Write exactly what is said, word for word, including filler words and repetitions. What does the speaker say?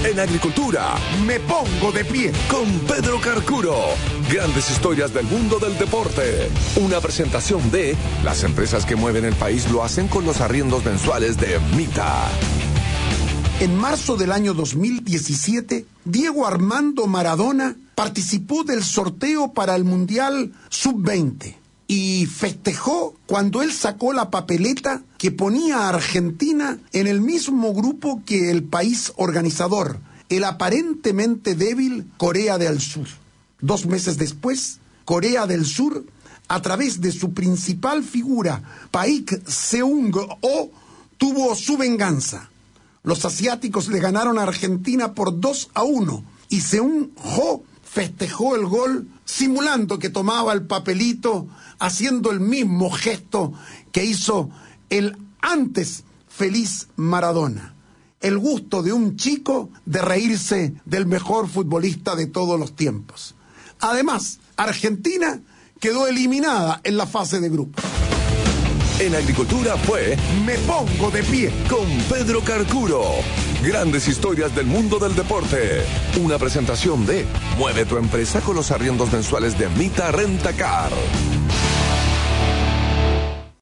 En agricultura, me pongo de pie con Pedro Carcuro. Grandes historias del mundo del deporte. Una presentación de las empresas que mueven el país lo hacen con los arriendos mensuales de Mita. En marzo del año dos mil diecisiete, Diego Armando Maradona participó del sorteo para el Mundial sub veinte y festejó cuando él sacó la papeleta que ponía a Argentina en el mismo grupo que el país organizador, el aparentemente débil Corea del Sur. Dos meses después, Corea del Sur, a través de su principal figura, Paik Seung-ho, tuvo su venganza. Los asiáticos le ganaron a Argentina por dos a uno y Seung-ho festejó el gol simulando que tomaba el papelito, haciendo el mismo gesto que hizo el antes feliz Maradona. El gusto de un chico de reírse del mejor futbolista de todos los tiempos. Además, Argentina quedó eliminada en la fase de grupos. En agricultura fue Me Pongo de Pie con Pedro Carcuro. Grandes historias del mundo del deporte. Una presentación de Mueve tu empresa con los arriendos mensuales de Mita Rentacar.